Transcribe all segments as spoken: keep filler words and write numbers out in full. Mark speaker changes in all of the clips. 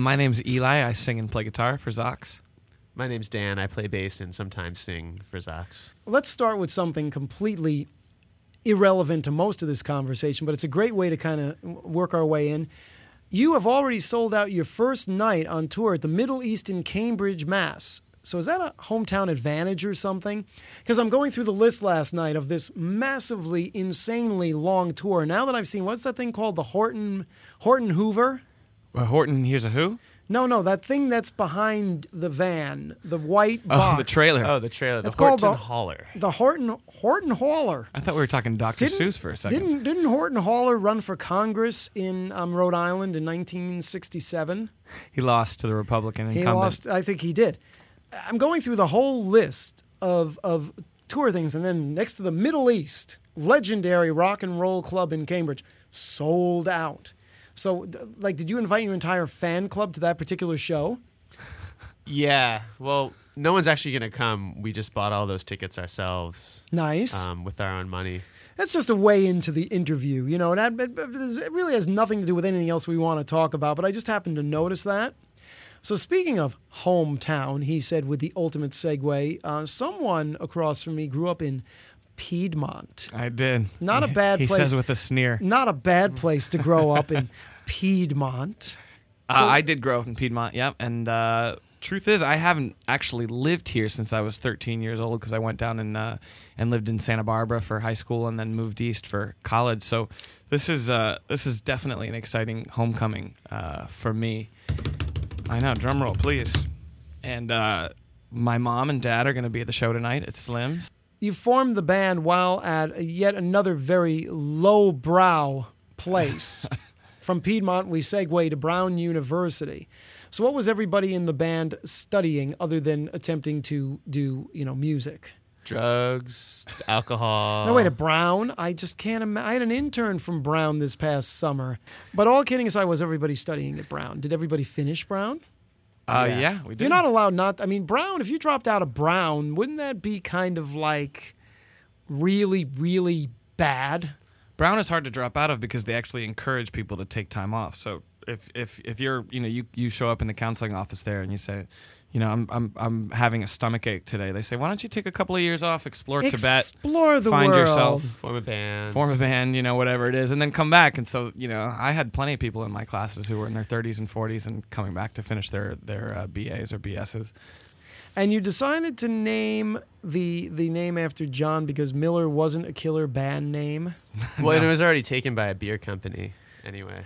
Speaker 1: my name's Eli. I sing and play guitar for Zox.
Speaker 2: My name's Dan. I play bass and sometimes sing for Zox.
Speaker 3: Let's start with something completely irrelevant to most of this conversation, but it's a great way to kind of work our way in. You have already sold out your first night on tour at the Middle East in Cambridge, Mass. So is that a hometown advantage or something? Because I'm going through the list last night of this massively, insanely long tour. Now that I've seen, what's that thing called? The Horton Horton Hoover?
Speaker 1: Uh, Horton, here's a who?
Speaker 3: No, no, that thing that's behind the van, the white
Speaker 1: Oh,
Speaker 3: box.
Speaker 1: the trailer.
Speaker 2: Oh, the trailer.
Speaker 3: That's
Speaker 2: the Horton
Speaker 3: called the-
Speaker 2: Hauler.
Speaker 3: The Horton Horton Hauler.
Speaker 1: I thought we were talking Doctor
Speaker 3: Didn't-
Speaker 1: Seuss for a second.
Speaker 3: Didn't didn't Horton Hauler run for Congress in um, Rhode Island in nineteen sixty-seven?
Speaker 1: He lost to the Republican
Speaker 3: He
Speaker 1: incumbent.
Speaker 3: lost. I think he did. I'm going through the whole list of of tour things, and then next to the Middle East, legendary rock and roll club in Cambridge, sold out. So, d- like, did you invite your entire fan club to that particular show?
Speaker 2: Yeah. Well, no one's actually going to come. We just bought all those tickets ourselves
Speaker 3: Nice.
Speaker 2: um, with our own money.
Speaker 3: That's just a way into the interview, you know, and that, it, it really has nothing to do with anything else we want to talk about, but I just happened to notice that. So speaking of hometown, he said with the ultimate segue, uh, someone across from me grew up in Piedmont.
Speaker 1: I did.
Speaker 3: Not a
Speaker 1: He-
Speaker 3: bad
Speaker 1: he
Speaker 3: place.
Speaker 1: says with a sneer.
Speaker 3: Not a bad place to grow up in, Piedmont.
Speaker 1: Uh,
Speaker 3: So-
Speaker 1: I did grow up in Piedmont, yep. And uh, truth is, I haven't actually lived here since I was thirteen years old because I went down and uh, and lived in Santa Barbara for high school and then moved east for college. So this is uh, this is definitely an exciting homecoming uh, for me. I know, drum roll, please. And uh, my mom and dad are going to be at the show tonight at Slim's.
Speaker 3: You formed the band while at yet another very low-brow place. From Piedmont, we segue to Brown University. So what was everybody in the band studying other than attempting to do, you know, music?
Speaker 2: Drugs, alcohol.
Speaker 3: No, wait, at Brown? I just can't imagine. I had an intern from Brown this past summer. But all kidding aside, was everybody studying at Brown? Did everybody finish Brown?
Speaker 1: Uh,
Speaker 2: Yeah.
Speaker 1: yeah. we did.
Speaker 3: You're not allowed not. I mean, Brown, if you dropped out of Brown, wouldn't that be kind of like really, really bad?
Speaker 1: Brown is hard to drop out of because they actually encourage people to take time off. So if if if you're you know you, you show up in the counseling office there and you say, you know, I'm I'm I'm having a stomach ache today, they say, why don't you take a couple of years off, explore Tibet,
Speaker 3: Explore the
Speaker 1: find
Speaker 3: world.
Speaker 1: yourself,
Speaker 2: Form a band.
Speaker 1: form a band, you know, whatever it is, and then come back. And so you know, I had plenty of people in my classes who were in their thirties and forties and coming back to finish their their uh, B As or B Ss.
Speaker 3: And you decided to name the the name after John because Miller wasn't a killer band name.
Speaker 2: Well, and
Speaker 1: No.
Speaker 2: it was already taken by a beer company anyway.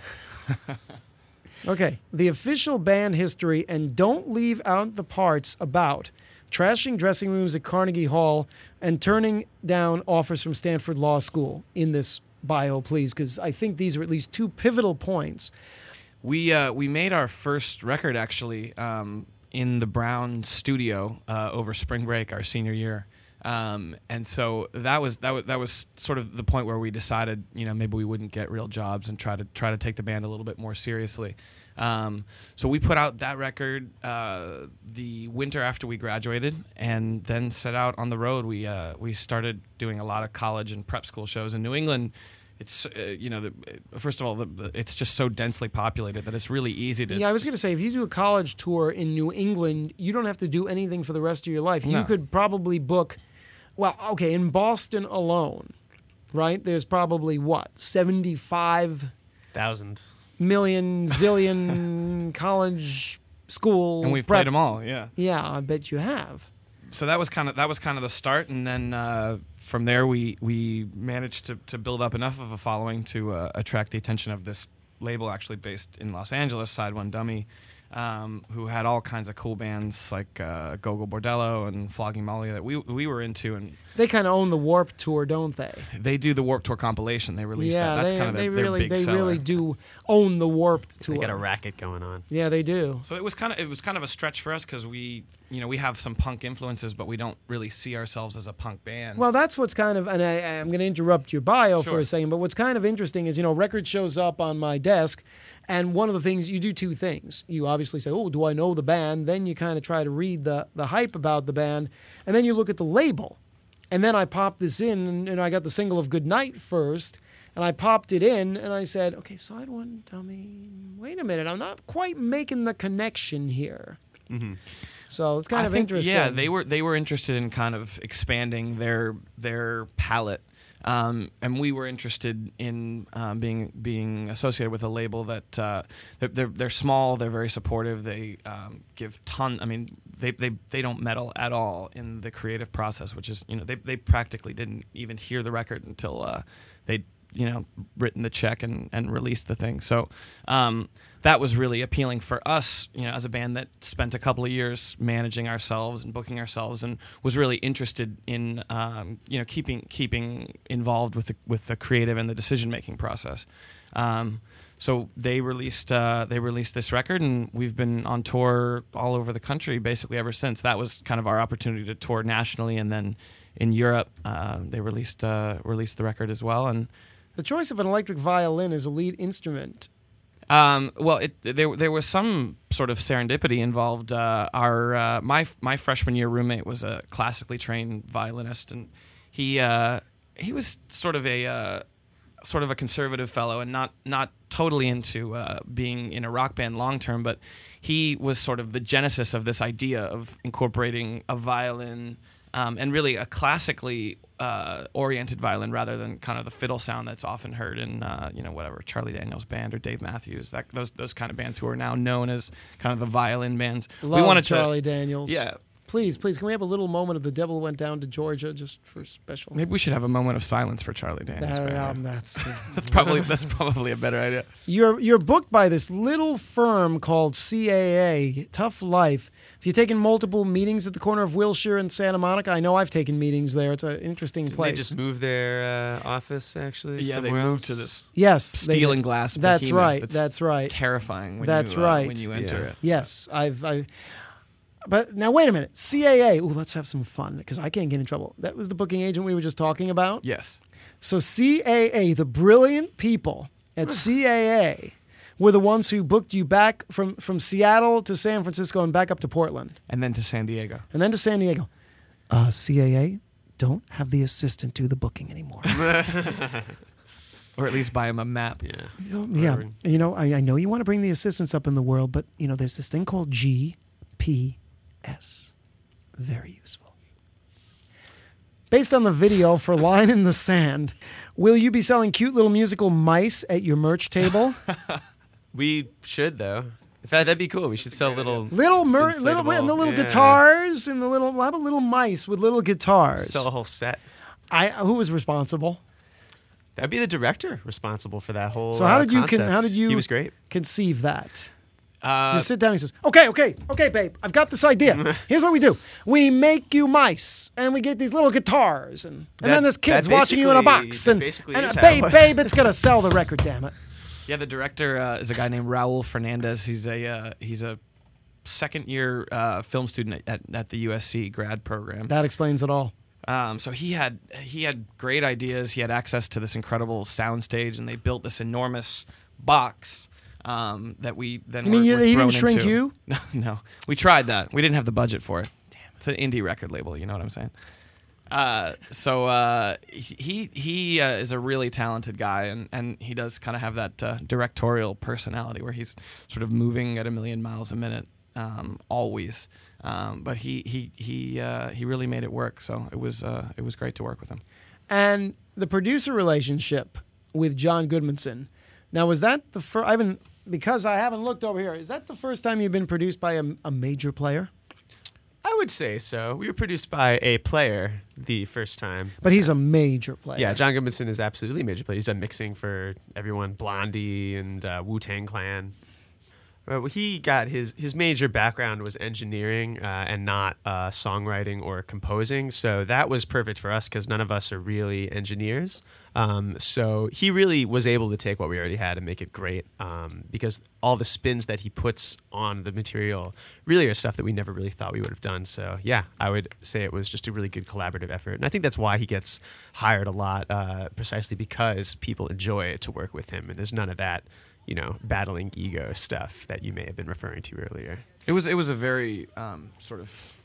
Speaker 3: Okay, the official band history, and don't leave out the parts about trashing dressing rooms at Carnegie Hall and turning down offers from Stanford Law School in this bio, please, because I think these are at least two pivotal points.
Speaker 1: We uh, we made our first record actually um, in the Brown studio uh, over spring break, our senior year, um, and so that was that was that was sort of the point where we decided, you know, maybe we wouldn't get real jobs and try to try to take the band a little bit more seriously. Um, so we put out that record uh, the winter after we graduated, and then set out on the road. We uh, we started doing a lot of college and prep school shows in New England. It's uh, you know, the, first of all, the, the, it's just so densely populated that it's really easy to.
Speaker 3: Yeah, I was going to say, if you do a college tour in New England, you don't have to do anything for the rest of your life. You
Speaker 1: No.
Speaker 3: could probably book, well, okay, in Boston alone, right? There's probably, what, seventy-five
Speaker 2: Thousand.
Speaker 3: million, zillion college, school.
Speaker 1: and we've
Speaker 3: prep-
Speaker 1: played them all, yeah.
Speaker 3: Yeah, I bet you have.
Speaker 1: So that was kind of that was kind of the start, and then uh, from there we we managed to to build up enough of a following to uh, attract the attention of this label, actually based in Los Angeles, Side One Dummy, um, who had all kinds of cool bands like uh, Gogol Bordello and Flogging Molly that we we were into, and
Speaker 3: They kind of own the Warped Tour, don't they?
Speaker 1: they do the Warped Tour compilation. They released
Speaker 3: yeah,
Speaker 1: that. That's
Speaker 3: they,
Speaker 1: kind of
Speaker 3: they
Speaker 1: their, their
Speaker 3: really,
Speaker 1: big
Speaker 3: they
Speaker 1: seller.
Speaker 3: really do own the Warped Tour.
Speaker 2: They got a racket going on.
Speaker 3: Yeah, they do.
Speaker 1: So it was kind of it was kind of a stretch for us because we you know we have some punk influences, but we don't really see ourselves as a punk band.
Speaker 3: Well, that's what's kind of, and I, I'm going to interrupt your bio for
Speaker 1: Sure.
Speaker 3: a second, but what's kind of interesting is, you know, record shows up on my desk, and one of the things, you do two things. You obviously say, oh, do I know the band? Then you kind of try to read the, the hype about the band, and then you look at the label. And then I pop this in, and, and I got the single of Good Night first, And I popped it in, and I said, okay, side one, tell me, wait a minute, I'm not quite making the connection here.
Speaker 2: Mm-hmm.
Speaker 3: So it's kind
Speaker 1: I
Speaker 3: of
Speaker 1: think,
Speaker 3: interesting.
Speaker 1: Yeah, they were they were interested in kind of expanding their their palette, um, and we were interested in um, being being associated with a label that uh, they're, they're they're small, they're very supportive, they um, give ton. I mean, they, they they don't meddle at all in the creative process, which is you know they they practically didn't even hear the record until uh, they you know written the check and and released the thing. So. Um, That was really appealing for us, you know, as a band that spent a couple of years managing ourselves and booking ourselves, and was really interested in, um, you know, keeping keeping involved with the with the creative and the decision making process. Um, so they released uh, they released this record, and we've been on tour all over the country basically ever since. That was kind of our opportunity to tour nationally, and then in Europe uh, they released uh, released the record as well. And
Speaker 3: the choice of an electric violin as a lead instrument.
Speaker 1: Um, well, it, there there was some sort of serendipity involved. Uh, our uh, my my freshman year roommate was a classically trained violinist, and he uh, he was sort of a uh, sort of a conservative fellow, and not not totally into uh, being in a rock band long term. But he was sort of the genesis of this idea of incorporating a violin. Um, and really a classically uh, oriented violin rather than kind of the fiddle sound that's often heard in, uh, you know, whatever, Charlie Daniels Band or Dave Matthews, that, those those kind of bands who are now known as kind of the violin bands.
Speaker 3: Love
Speaker 1: we wanted
Speaker 3: Charlie
Speaker 1: to,
Speaker 3: Daniels.
Speaker 1: Yeah.
Speaker 3: Please, please, can we have a little moment of The Devil Went Down to Georgia just for special?
Speaker 1: Maybe we should have a moment of silence for Charlie Daniels
Speaker 3: That-
Speaker 1: Band.
Speaker 3: um, that's, uh,
Speaker 1: that's probably that's probably a better idea.
Speaker 3: You're you're booked by this little firm called C A A, Tough Life. Have you taken multiple meetings at the corner of Wilshire and Santa Monica? I know I've taken meetings there. It's an interesting
Speaker 2: Did
Speaker 3: place.
Speaker 2: they just move their uh, office actually?
Speaker 1: Yeah, they
Speaker 2: somewhere
Speaker 1: moved
Speaker 2: else?
Speaker 1: to this
Speaker 3: yes, they
Speaker 1: steel
Speaker 3: did.
Speaker 1: and glass.
Speaker 3: That's
Speaker 1: behemoth.
Speaker 3: right.
Speaker 1: It's
Speaker 3: That's right.
Speaker 1: terrifying when
Speaker 3: That's
Speaker 1: you uh,
Speaker 3: right.
Speaker 1: when you enter
Speaker 2: Yeah.
Speaker 1: it.
Speaker 3: Yes, I've. I, but now wait a minute. C A A. Ooh, let's have some fun because I can't get in trouble. That was the booking agent we were just talking about.
Speaker 1: Yes.
Speaker 3: So C A A, the brilliant people at C A A, were the ones who booked you back from, from Seattle to San Francisco and back up to Portland.
Speaker 1: And then to San Diego.
Speaker 3: And then to San Diego. Uh, C A A, don't have the assistant do the booking anymore.
Speaker 1: Or at least buy him a map.
Speaker 2: Yeah.
Speaker 3: yeah.
Speaker 2: Whatever.
Speaker 3: You know, I, I know you want to bring the assistants up in the world, but, you know, there's this thing called G P S. Very useful. Based on the video for Line in the Sand, will you be selling cute little musical mice at your merch table?
Speaker 2: We should though. In fact, that'd be cool. We should sell little
Speaker 3: Little mer- little
Speaker 2: Inflatable,
Speaker 3: and the little
Speaker 2: yeah.
Speaker 3: guitars and the little we'll have a little mice with little guitars.
Speaker 2: sell a whole set.
Speaker 3: I who was responsible?
Speaker 2: That'd be the director responsible for that whole.
Speaker 3: So how
Speaker 2: uh,
Speaker 3: did you con-
Speaker 2: concept.
Speaker 3: how did you
Speaker 2: He was great.
Speaker 3: conceive that?
Speaker 1: Uh,
Speaker 3: Just sit down and he says, "Okay, okay, okay, babe, I've got this idea. Here's what we do: we make you mice, and we get these little guitars, and, and
Speaker 2: That-
Speaker 3: then there's kids
Speaker 2: that
Speaker 3: watching you in a
Speaker 2: basically-
Speaker 3: box,
Speaker 2: that
Speaker 3: and,
Speaker 2: basically
Speaker 3: and
Speaker 2: is
Speaker 3: uh,
Speaker 2: how it
Speaker 3: babe,
Speaker 2: was.
Speaker 3: babe, it's gonna sell the record, damn it."
Speaker 1: Yeah, the director uh, is a guy named Raul Fernandez. He's a uh, he's a second year uh, film student at, at the U S C grad program.
Speaker 3: That explains it all.
Speaker 1: Um, so he had he had great ideas. He had access to this incredible soundstage, and they built this enormous box um, that we then
Speaker 3: You
Speaker 1: were,
Speaker 3: mean you-
Speaker 1: were
Speaker 3: he didn't
Speaker 1: thrown
Speaker 3: shrink
Speaker 1: into.
Speaker 3: you?
Speaker 1: No, no, we tried that. We didn't have the budget for it. Damn, it's an indie record label. You know what I'm saying? Uh, so uh, he he uh, is a really talented guy, and, and he does kind of have that uh, directorial personality where he's sort of moving at a million miles a minute, um, always. Um, but he he he uh, he really made it work. So it was uh, it was great to work with him.
Speaker 3: And the producer relationship with John Goodmanson. Now, was that the first? I haven't because I haven't looked over here. Is that the first time you've been produced by a, a major player?
Speaker 2: I would say so. We were produced by a player the first time.
Speaker 3: But he's a major player.
Speaker 2: Yeah, John Goodmanson is absolutely a major player. He's done mixing for everyone, Blondie and uh, Wu-Tang Clan. Uh, well, he got his his major background was engineering uh, and not uh, songwriting or composing. So that was perfect for us because none of us are really engineers. Um, so he really was able to take what we already had and make it great um, because all the spins that he puts on the material really are stuff that we never really thought we would have done. So yeah, I would say it was just a really good collaborative effort. And I think that's why he gets hired a lot, uh, precisely because people enjoy to work with him. And there's none of that, you know, battling ego stuff that you may have been referring to earlier.
Speaker 1: It was it was a very um, sort of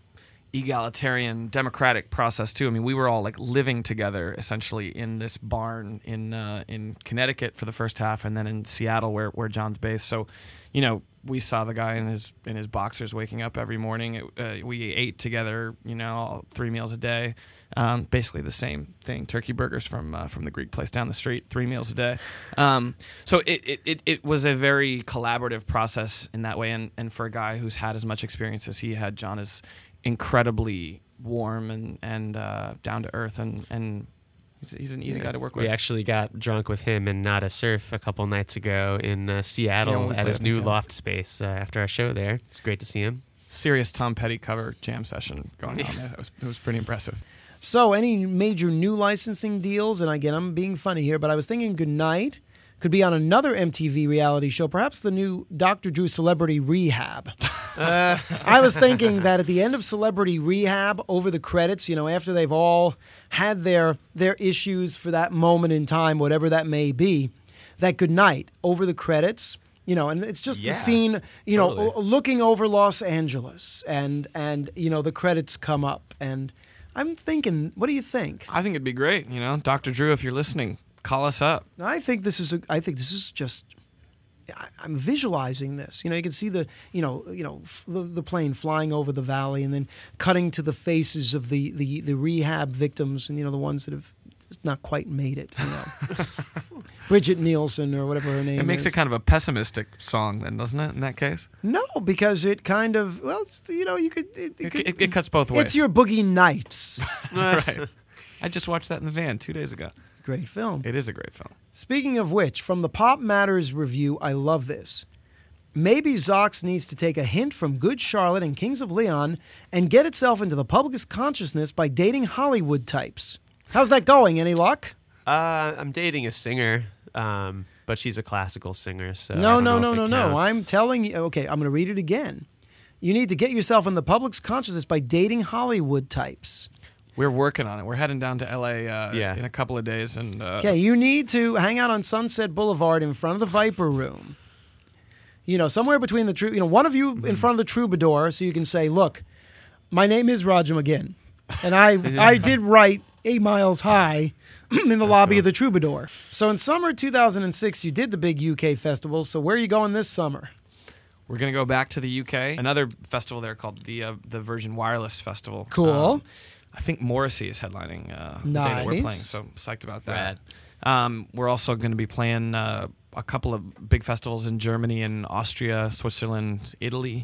Speaker 1: egalitarian democratic process too. I mean, we were all like living together essentially in this barn in uh, in Connecticut for the first half, and then in Seattle where where John's based. So, you know, we saw the guy in his in his boxers waking up every morning. It, uh, we ate together, you know, all, three meals a day. Um, basically the same thing. Turkey burgers from uh, from the Greek place down the street, three meals a day. Um, so it, it, it, it was a very collaborative process in that way. And, and for a guy who's had as much experience as he had, John is incredibly warm and and uh, down to earth, and and he's, he's an easy
Speaker 2: Yeah.
Speaker 1: guy to work with.
Speaker 2: We actually got drunk with him and Nada Surf a couple nights ago in uh,
Speaker 1: Yeah,
Speaker 2: Seattle
Speaker 1: when we
Speaker 2: at
Speaker 1: played
Speaker 2: his
Speaker 1: up in
Speaker 2: new
Speaker 1: Seattle.
Speaker 2: loft space uh, after our show there. It's great to see him.
Speaker 1: Serious Tom Petty cover jam session going on there. That was it was pretty impressive.
Speaker 3: So, any major new licensing deals? And again, I'm being funny here, but I was thinking Goodnight could be on another M T V reality show, perhaps the new Doctor Drew Celebrity Rehab. Uh, I was thinking that at the end of Celebrity Rehab, over the credits, you know, after they've all had their their issues for that moment in time, whatever that may be, that Goodnight, over the credits, you know, and it's just
Speaker 2: Yeah,
Speaker 3: the scene, you know,
Speaker 2: totally.
Speaker 3: o- looking over Los Angeles, and and you know the credits come up, and I'm thinking, what do you think?
Speaker 1: I think it'd be great. You know, Doctor Drew, if you're listening, call us up.
Speaker 3: I think this is a, I think this is just I- I'm visualizing this. You know, you can see the you know you know f- the, the plane flying over the valley, and then cutting to the faces of the, the, the rehab victims, and you know the ones that have just not quite made it. You know, Bridget Nielsen or whatever her name
Speaker 1: It makes
Speaker 3: is.
Speaker 1: it kind of a pessimistic song, then, doesn't it? In that case,
Speaker 3: No, because it kind of well, it's, you know, you could it, it
Speaker 1: it,
Speaker 3: could-
Speaker 1: it, it cuts both ways.
Speaker 3: it's your Boogie Nights.
Speaker 1: right. I just watched that in the van two days ago.
Speaker 3: Great film.
Speaker 1: It is a great film.
Speaker 3: Speaking of which, from the Pop Matters review, I love this. Maybe Zox needs to take a hint from Good Charlotte and Kings of Leon and get itself into the public's consciousness by dating Hollywood types. How's that going? Any luck?
Speaker 2: Uh, I'm dating a singer, um, but she's a classical singer. So I
Speaker 3: no,
Speaker 2: don't
Speaker 3: no,
Speaker 2: know
Speaker 3: no,
Speaker 2: if
Speaker 3: no,
Speaker 2: it
Speaker 3: no.
Speaker 2: counts.
Speaker 3: I'm telling you. Okay, I'm going to read it again. You need to get yourself in the public's consciousness by dating Hollywood types.
Speaker 1: We're working on it. We're heading down to L A uh,
Speaker 2: Yeah.
Speaker 1: in a couple of days, and uh,
Speaker 3: Okay, you need to hang out on Sunset Boulevard in front of the Viper Room. You know, somewhere between the true, you know, one of you in front of the Troubadour, so you can say, "Look, my name is Roger McGinn, and I I did write Eight Miles High in the lobby
Speaker 2: cool.
Speaker 3: of the Troubadour." So in summer two thousand six, you did the big U K festival. So where are you going this summer?
Speaker 1: we're gonna go back to the U K. Another festival there called the uh, the Virgin Wireless Festival.
Speaker 3: Cool.
Speaker 1: Um, I think Morrissey is headlining uh, the day that we're
Speaker 3: Nice.
Speaker 1: playing, so I'm psyched about that.
Speaker 2: Rad.
Speaker 1: Um, we're also going to be playing uh, a couple of big festivals in Germany and Austria, Switzerland, Italy.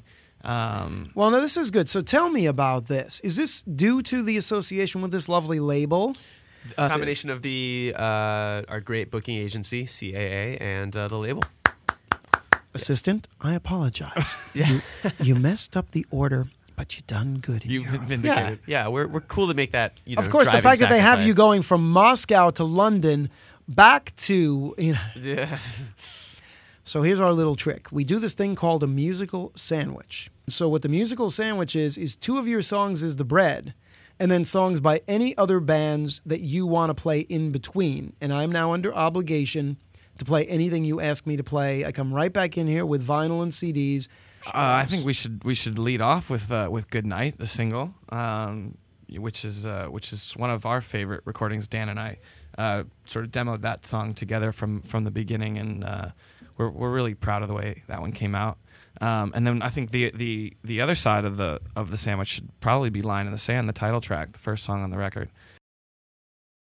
Speaker 1: Um,
Speaker 3: Well, no, this is good. So tell me about this. Is this due to the association with this lovely label?
Speaker 1: uh,
Speaker 2: Combination of the uh, our great booking agency C A A and uh, the label.
Speaker 3: Assistant, I apologize.
Speaker 2: Yeah.
Speaker 3: you, you messed up the order, but you done good. in
Speaker 1: You've
Speaker 3: your
Speaker 1: been
Speaker 3: own.
Speaker 1: vindicated.
Speaker 2: Yeah, yeah, we're we're cool to make that. You know,
Speaker 3: Of course, the
Speaker 2: driving
Speaker 3: fact that they have you
Speaker 2: sacrifice.
Speaker 3: going from Moscow to London back to, you know.
Speaker 2: Yeah.
Speaker 3: So here's our little trick. We do this thing called a musical sandwich. So what the musical sandwich is, is two of your songs is the bread, and then songs by any other bands that you want to play in between. And I'm now under obligation to play anything you ask me to play. I come right back in here with vinyl and C Ds.
Speaker 1: Uh, I think we should we should lead off with uh, with "Good Night," the single, um, which is uh, which is one of our favorite recordings. Dan and I uh, sort of demoed that song together from from the beginning, and uh, we're we're really proud of the way that one came out. Um, and then I think the the the other side of the of the sandwich should probably be "Line in the Sand," the title track, the first song on the record.